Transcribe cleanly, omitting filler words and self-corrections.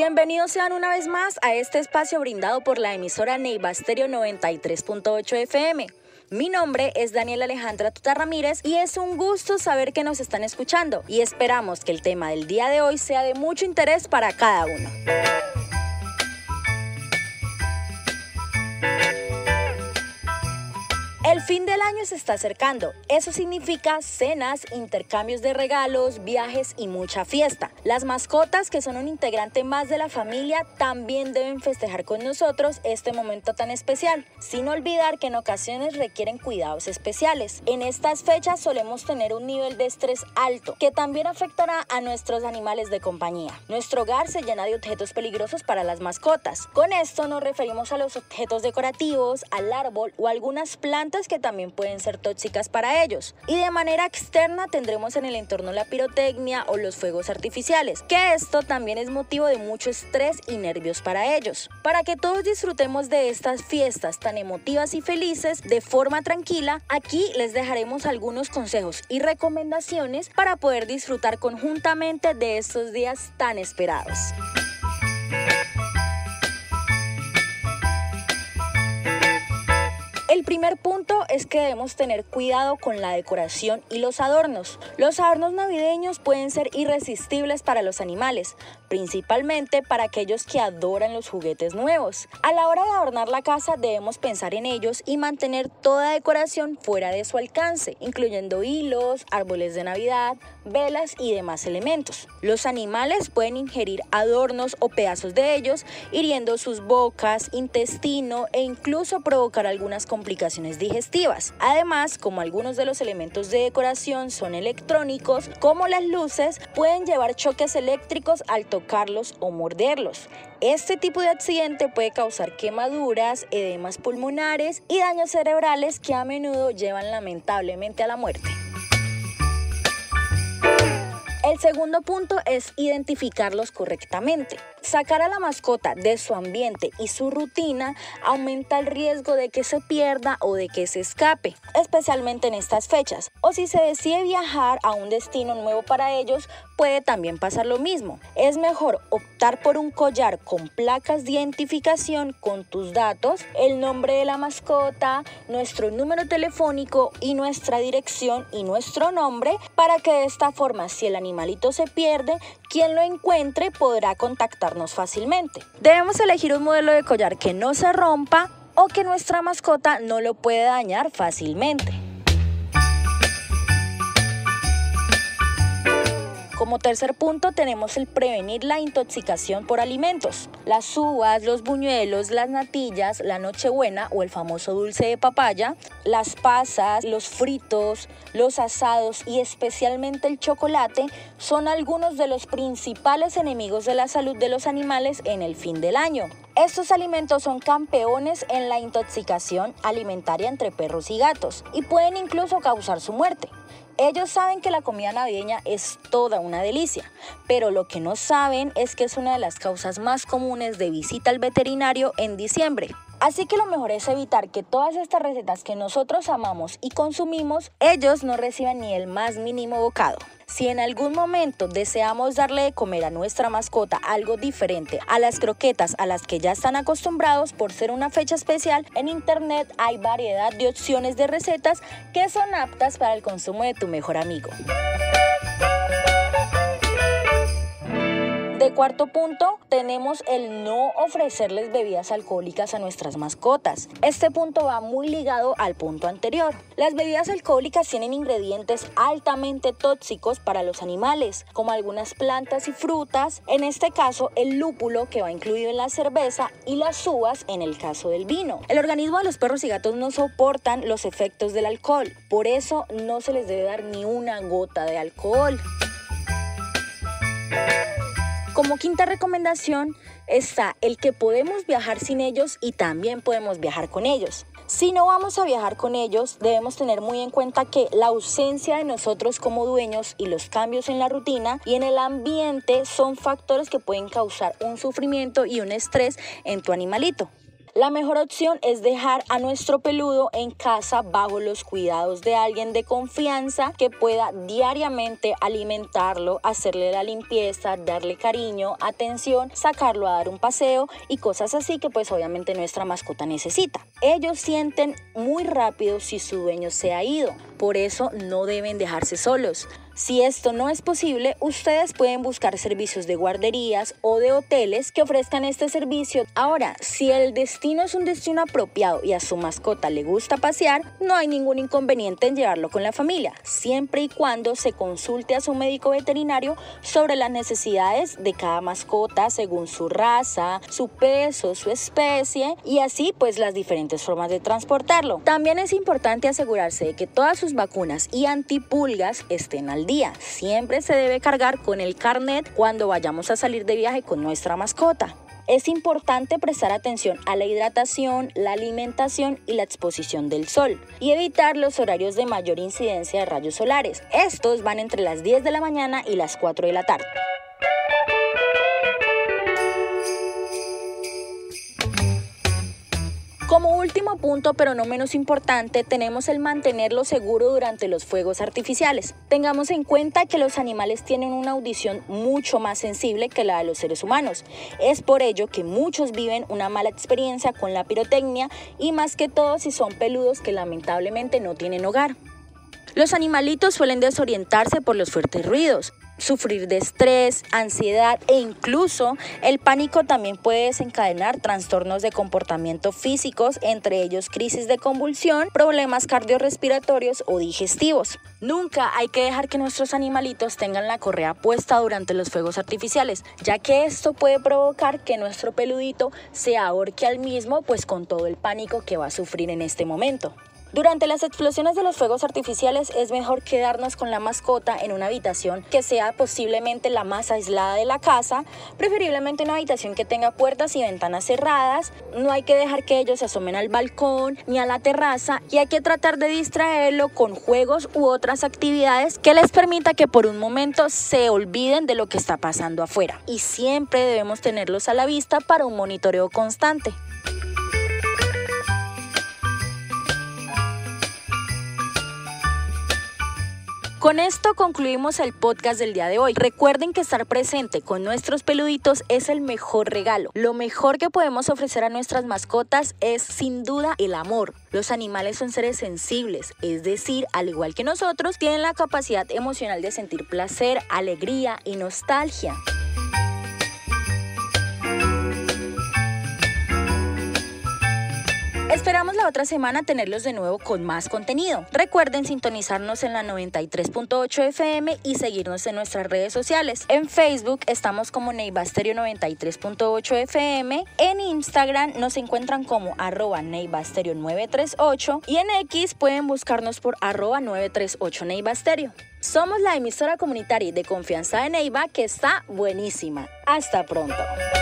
Bienvenidos sean una vez más a este espacio brindado por la emisora Neiva Stereo 93.8 FM. Mi nombre es Daniela Alejandra Tuta Ramírez y es un gusto saber que nos están escuchando y esperamos que el tema del día de hoy sea de mucho interés para cada uno. El fin del año se está acercando. Eso significa cenas, intercambios de regalos, viajes y mucha fiesta. Las mascotas, que son un integrante más de la familia, también deben festejar con nosotros este momento tan especial, sin olvidar que en ocasiones requieren cuidados especiales. En estas fechas solemos tener un nivel de estrés alto, que también afectará a nuestros animales de compañía. Nuestro hogar se llena de objetos peligrosos para las mascotas. Con esto nos referimos a los objetos decorativos, al árbol o algunas plantas que también pueden ser tóxicas para ellos. Y de manera externa tendremos en el entorno la pirotecnia o los fuegos artificiales, que esto también es motivo de mucho estrés y nervios para ellos. Para que todos disfrutemos de estas fiestas tan emotivas y felices de forma tranquila, aquí les dejaremos algunos consejos y recomendaciones para poder disfrutar conjuntamente de estos días tan esperados. El primer punto es que debemos tener cuidado con la decoración y los adornos. Los adornos navideños pueden ser irresistibles para los animales, principalmente para aquellos que adoran los juguetes nuevos. A la hora de adornar la casa debemos pensar en ellos y mantener toda decoración fuera de su alcance, incluyendo hilos, árboles de Navidad, velas y demás elementos. Los animales pueden ingerir adornos o pedazos de ellos, hiriendo sus bocas, intestino e incluso provocar algunas complicaciones digestivas. Además, como algunos de los elementos de decoración son electrónicos, como las luces, pueden llevar choques eléctricos al tocarlos o morderlos. Este tipo de accidente puede causar quemaduras, edemas pulmonares y daños cerebrales que a menudo llevan lamentablemente a la muerte. El segundo punto es identificarlos correctamente. Sacar a la mascota de su ambiente y su rutina aumenta el riesgo de que se pierda o de que se escape, especialmente en estas fechas. O si se decide viajar a un destino nuevo para ellos, puede también pasar lo mismo. Es mejor optar por un collar con placas de identificación con tus datos, el nombre de la mascota, nuestro número telefónico y nuestra dirección y nuestro nombre, para que de esta forma, si el animalito se pierde, quien lo encuentre podrá contactarnos fácilmente. Debemos elegir un modelo de collar que no se rompa o que nuestra mascota no lo puede dañar fácilmente. Como tercer punto tenemos el prevenir la intoxicación por alimentos. Las uvas, los buñuelos, las natillas, la nochebuena o el famoso dulce de papaya, las pasas, los fritos, los asados y especialmente el chocolate son algunos de los principales enemigos de la salud de los animales en el fin del año. Estos alimentos son campeones en la intoxicación alimentaria entre perros y gatos y pueden incluso causar su muerte. Ellos saben que la comida navideña es toda una delicia, pero lo que no saben es que es una de las causas más comunes de visita al veterinario en diciembre. Así que lo mejor es evitar que todas estas recetas que nosotros amamos y consumimos, ellos no reciban ni el más mínimo bocado. Si en algún momento deseamos darle de comer a nuestra mascota algo diferente a las croquetas a las que ya están acostumbrados por ser una fecha especial, en internet hay variedad de opciones de recetas que son aptas para el consumo de tu mejor amigo. De cuarto punto, tenemos el no ofrecerles bebidas alcohólicas a nuestras mascotas. Este punto va muy ligado al punto anterior. Las bebidas alcohólicas tienen ingredientes altamente tóxicos para los animales, como algunas plantas y frutas, en este caso el lúpulo, que va incluido en la cerveza, y las uvas en el caso del vino. El organismo de los perros y gatos no soportan los efectos del alcohol, por eso no se les debe dar ni una gota de alcohol. Como quinta recomendación está el que podemos viajar sin ellos y también podemos viajar con ellos. Si no vamos a viajar con ellos, debemos tener muy en cuenta que la ausencia de nosotros como dueños y los cambios en la rutina y en el ambiente son factores que pueden causar un sufrimiento y un estrés en tu animalito. La mejor opción es dejar a nuestro peludo en casa bajo los cuidados de alguien de confianza que pueda diariamente alimentarlo, hacerle la limpieza, darle cariño, atención, sacarlo a dar un paseo y cosas así que pues obviamente nuestra mascota necesita. Ellos sienten muy rápido si su dueño se ha ido, por eso no deben dejarse solos. Si esto no es posible, ustedes pueden buscar servicios de guarderías o de hoteles que ofrezcan este servicio. Ahora, si el destino es un destino apropiado y a su mascota le gusta pasear, no hay ningún inconveniente en llevarlo con la familia, siempre y cuando se consulte a su médico veterinario sobre las necesidades de cada mascota según su raza, su peso, su especie y así pues las diferentes formas de transportarlo. También es importante asegurarse de que todas sus vacunas y antipulgas estén al día. Siempre se debe cargar con el carnet cuando vayamos a salir de viaje con nuestra mascota. Es importante prestar atención a la hidratación, la alimentación y la exposición del sol y evitar los horarios de mayor incidencia de rayos solares. Estos van entre las 10 de la mañana y las 4 de la tarde. Como último punto, pero no menos importante, tenemos el mantenerlo seguro durante los fuegos artificiales. Tengamos en cuenta que los animales tienen una audición mucho más sensible que la de los seres humanos. Es por ello que muchos viven una mala experiencia con la pirotecnia y más que todo si son peludos que lamentablemente no tienen hogar. Los animalitos suelen desorientarse por los fuertes ruidos, sufrir de estrés, ansiedad e incluso el pánico también puede desencadenar trastornos de comportamiento físicos, entre ellos crisis de convulsión, problemas cardiorrespiratorios o digestivos. Nunca hay que dejar que nuestros animalitos tengan la correa puesta durante los fuegos artificiales, ya que esto puede provocar que nuestro peludito se ahorque al mismo, pues con todo el pánico que va a sufrir en este momento. Durante las explosiones de los fuegos artificiales es mejor quedarnos con la mascota en una habitación que sea posiblemente la más aislada de la casa, preferiblemente una habitación que tenga puertas y ventanas cerradas. No hay que dejar que ellos se asomen al balcón ni a la terraza y hay que tratar de distraerlo con juegos u otras actividades que les permita que por un momento se olviden de lo que está pasando afuera. Y siempre debemos tenerlos a la vista para un monitoreo constante. Con esto concluimos el podcast del día de hoy. Recuerden que estar presente con nuestros peluditos es el mejor regalo. Lo mejor que podemos ofrecer a nuestras mascotas es sin duda el amor. Los animales son seres sensibles, es decir, al igual que nosotros, tienen la capacidad emocional de sentir placer, alegría y nostalgia. Esperamos la otra semana tenerlos de nuevo con más contenido. Recuerden sintonizarnos en la 93.8 FM y seguirnos en nuestras redes sociales. En Facebook estamos como Neiva Stereo 93.8 FM. En Instagram nos encuentran como @Neiva Stereo 938 y en X pueden buscarnos por @938 Neiva Stereo. Somos la emisora comunitaria de confianza de Neiva que está buenísima. Hasta pronto.